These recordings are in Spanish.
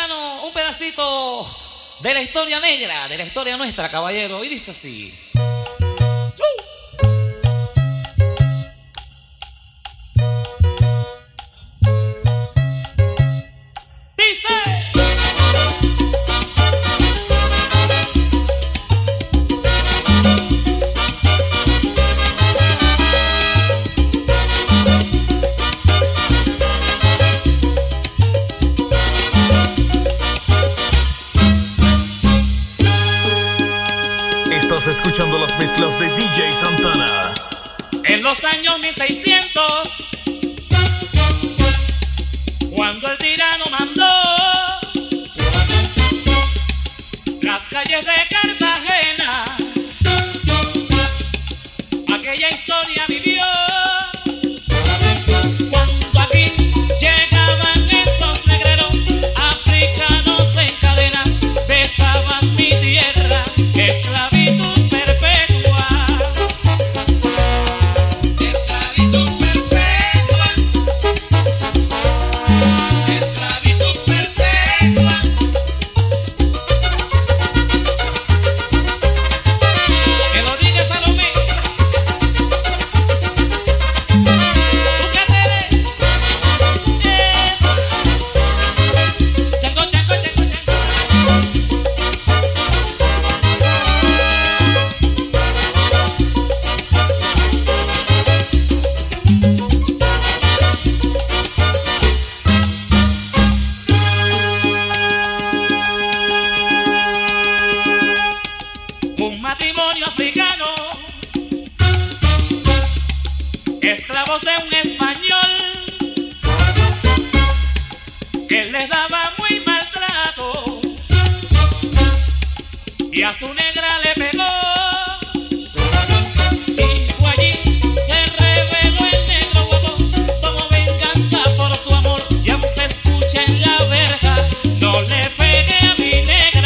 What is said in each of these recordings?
hermano, un pedacito de la historia negra, de la historia nuestra, caballero. Y dice así. Escuchando las mezclas de DJ Santana. En los años 1600, cuando el tirano mandó las calles de Cartagena, aquella historia vivió. Cuando aquí llegaban esos negreros africanos en cadenas, besaban mi tierra, esclavitud. Un matrimonio africano, esclavos de un español, él les daba muy maltrato y a su negra le pegó. Y fue allí, se reveló el negro guapo, tomó venganza por su amor y aún se escucha en la verja: no le pegue a mi negra.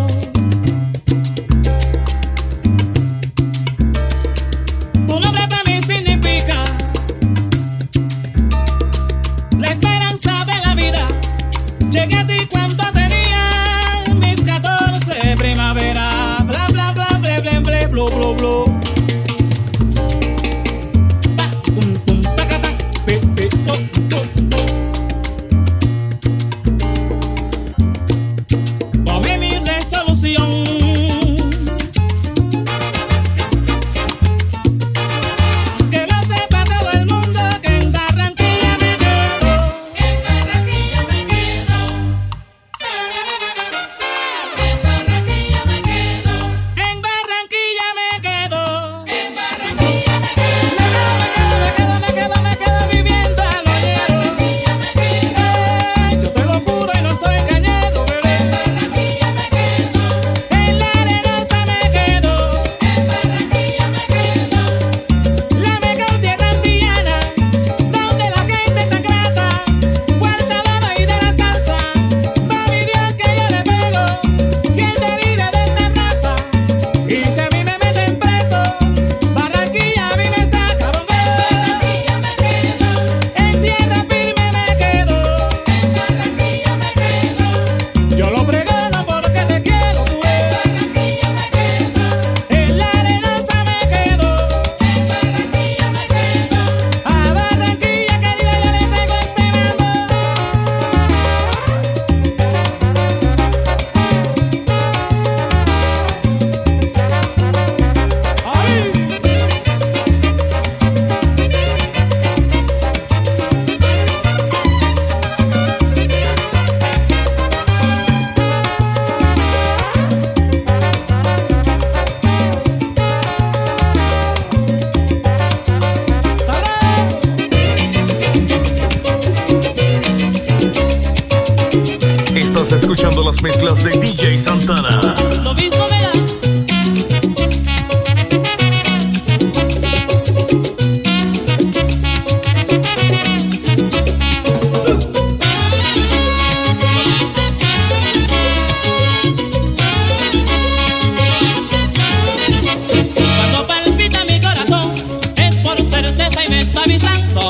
Un hombre para mí. mezclas de DJ Santana. Lo mismo me da. Cuando palpita mi corazón es por certeza y me está avisando.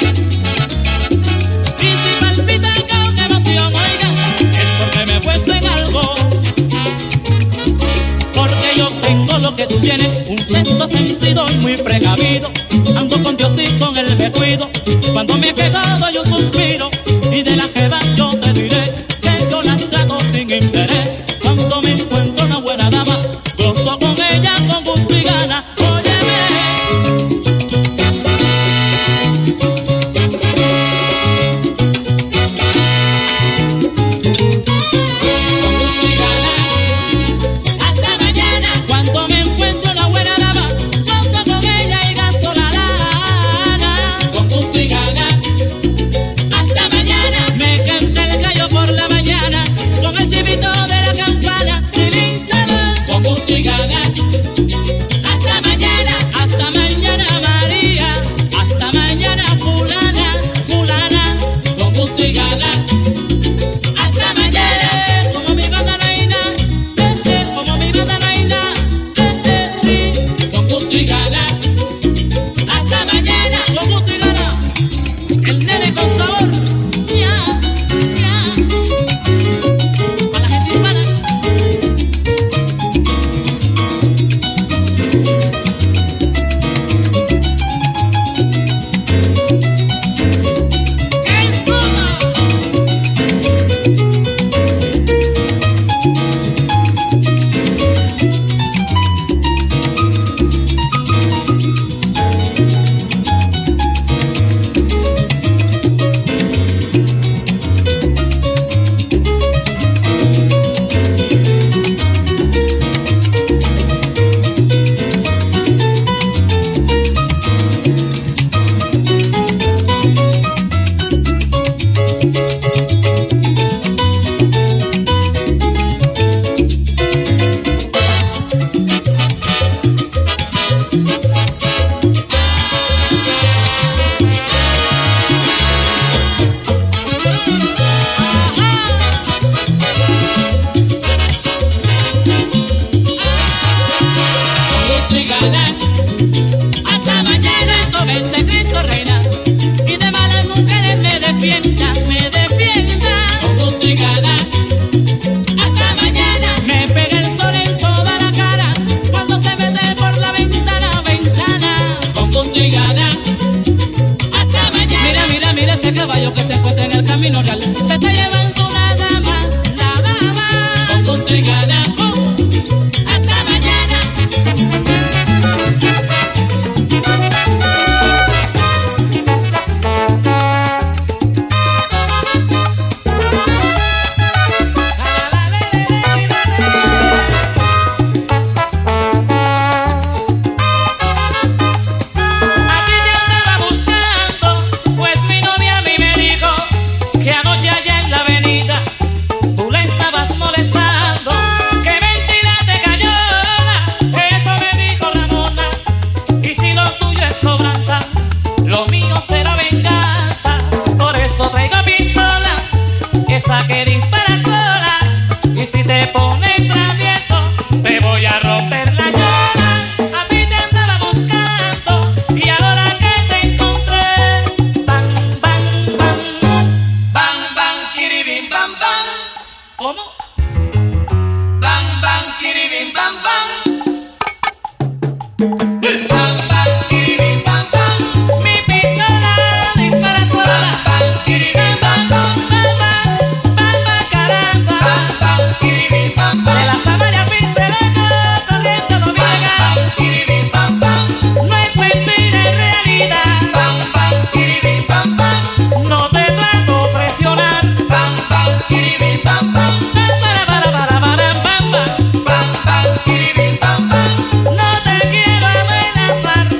Y si palpita con emoción, oiga, es porque me he puesto en algo. Porque yo tengo lo que tú tienes, un sexto sentido muy precavido. Ando con Dios y con Él me cuido. Cuando me he quedado yo suspiro, y de las que vas yo te diré que yo las trato sin interés. Cuando me encuentro una buena dama, gozo con ella con gusto y gana. Óyeme. Con gusto y gana, hasta mañana. Cuando me encuentro una buena dama, gozo con ella y gasto la lana. Con gusto y gana, hasta mañana. Me canta el gallo por la mañana, con el chivito de la campana. Con gusto y gana, hasta mañana. Hasta mañana María, hasta mañana fulana, fulana. Con gusto y gana, hasta mañana. Como mi Magdalena, como mi Magdalena, sí. Con gusto y gana, hasta mañana. Con gusto y gana, el nene con sabor. Ya, ya. Para la gente hispana. ¡Qué importa! Con gusto y gana, hasta mañana. Comencé Cristo reina, y de malas mujeres me defienda, me defienda. Con gusto y gana, hasta mañana. Me pega el sol en toda la cara cuando se mete por la ventana, ventana. Con gusto y gana, hasta mañana. Mira, mira, mira ese caballo que se encuentra en el camino real. Se está llevando una dama, la dama. Con gusto y gana, hasta mañana. A ti te andaba buscando, pues mi novia a mí me dijo que anoche allá en la avenida tú la estabas molestando. Que mentira te cayó, eso me dijo Ramona. Y si lo tuyo es cobranza, lo mío será venganza. Por eso traigo pistola, esa que dispara sola. Y si te pones travieso, te voy a romper la yola. A ti te andaba buscando, y ahora que te encontré, bang, bang, bang. Bang, bang, kiribim, bang, bang. ¿Cómo? Bang, bang, kiribim, bang, bang. Bang, bang, kiribim, bang, bang. Mi pistola dispara sola. Bang, bang, kiribim, bang, bang. Bang, bang, bang, bang, caramba. Bang, bang, kiribim, bang, bang. De la Samaria pincelada, corriendo lo vi llegar. Bang, bang, kiribim, bang, bang. No es mentira, es realidad. Bang, bang, kiribim, bang, bang. No te trato presionar. Bang, bang, kiribim, bang, bang. Bang, para, bang, bang. Bang, bang, kiribim, bang, bang. No te quiero amenazar.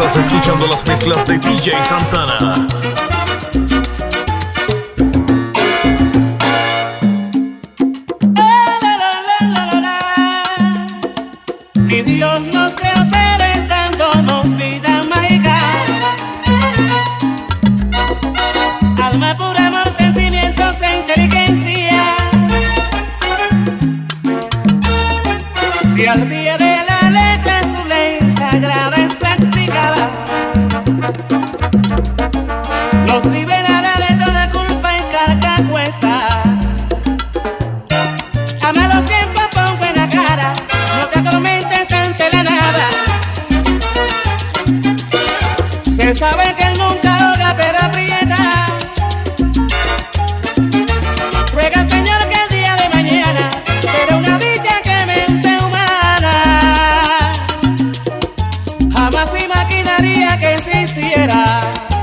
Estás escuchando las mezclas de DJ Santana. Mi Dios nos creó seres dándonos vida mágica, alma pura, amor, sentimientos e inteligencia. Si al pie de la letra su ley sagrada es practicada, nos liberará de toda culpa y carga a cuestas. A malos tiempos pon buena cara, no te atormentes ante la nada. Se sabe que él nunca ahoga pero aprieta. Ruega al Señor que el día de mañana será una dicha que mente humana jamás imaginaría que se hiciera.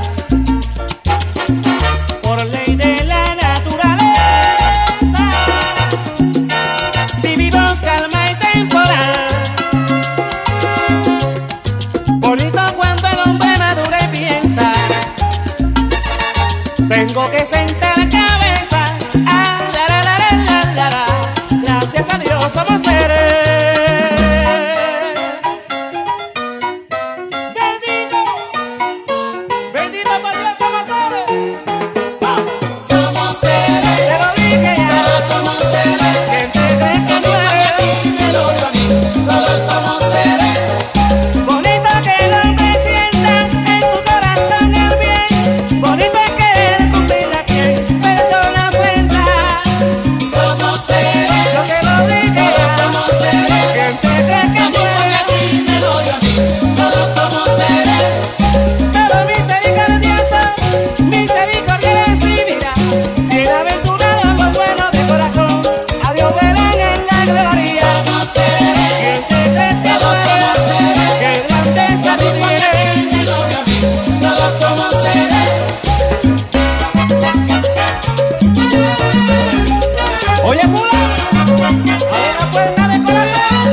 Por ley de la naturaleza vivimos calma y temporal. Bonito cuando el hombre madura y piensa, tengo que sentar cabeza. Ah, la, la, la, la, la, la. Gracias a Dios somos seres. Bendito, bendito por Dios somos seres. Somos seres, Te lo dije ya. todos somos seres. Gente cree que no A ti, es me lo digo a mí, todos somos seres. bonito que el hombre sienta en su corazón el bien. Bonito es querer cumplir a quien perdona cuenta. Somos seres, Yo te lo dije todos ya. somos seres. Gente cree que A mí, no a es ti, me lo digo a mí, todos somos seres. todo misericordioso, misericordia recibirá. Bienaventurados los buenos de corazón, a Dios verán en la gloria. Somos seres, ¿Quién te crees que no todos somos es? seres. ¡Qué grandeza A mí, tú a tienes! ti, me lo digo a mí, todos somos seres. Oye, pula, abre la puerta de corazón.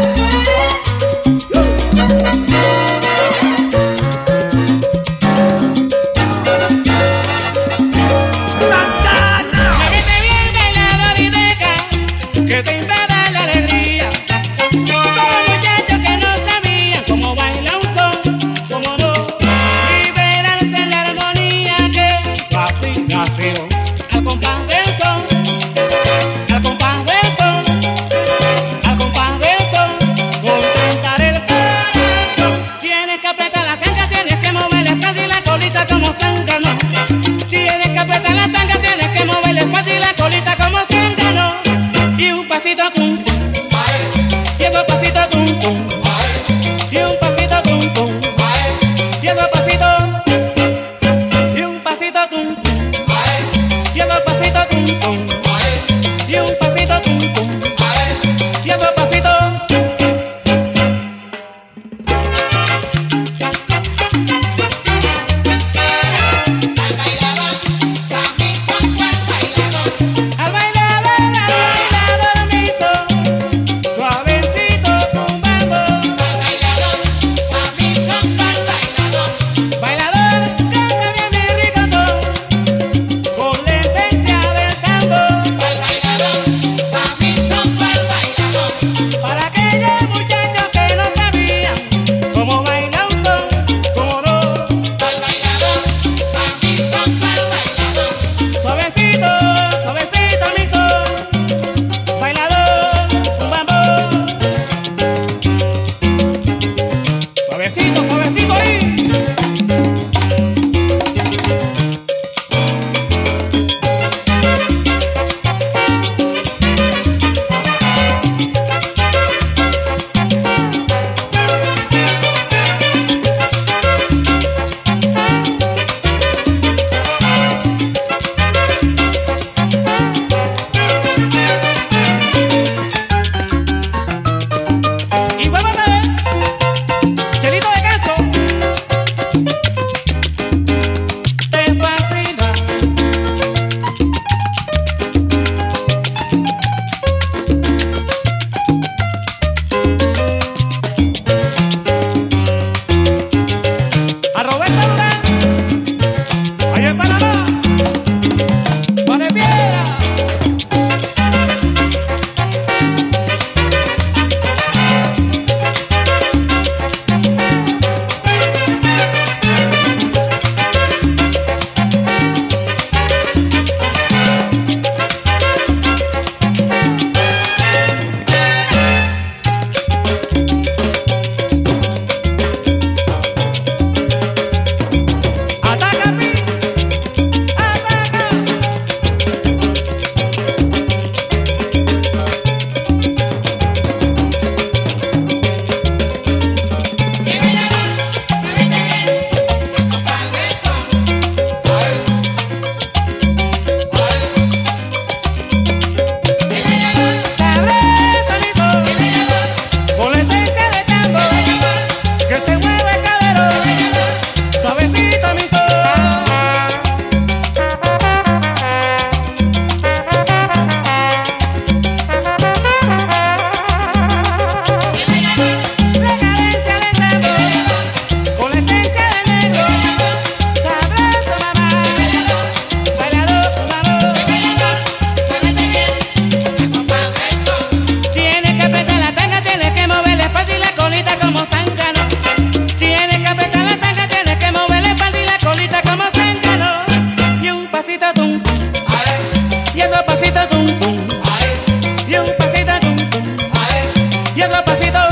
Muévete bien, bailador y deja que te invada la alegría. Como muchachos que no sabían cómo baila un son, cómo no liberarse en la armonía que así nació. Al compás del son, al compás del son, al compás del son, contentar el corazón. Tienes que apretar la tanga, tienes que mover la espalda y la colita como zángano. Tienes que apretar la tanga, tienes que mover la espalda y la colita como zángano. Y un pasito tum tum, y otro pasito tum tum, y un pasito tum tum, y otro pasito, y un pasito tum tum, y otro pasito tum tum, y un pasito tum tum, y otro pasito. Al bailador, camisa para el bailador. Al bailador miso, suavecito tumbando. Al bailador, camisa para el bailador. Bailador, danza bien mi ricotón, con la esencia del tango. Al bailador, camisa para el bailador. Para aquellos muchachos que no sabían cómo baila un son, cómo no. Al bailador, camisa para el bailador. Suavecito, suavecito mi son, bailador, tumbando. Suavecito, suavecito ahí. Y vamos a ver, Chelito de Castro. moviendo el pasito.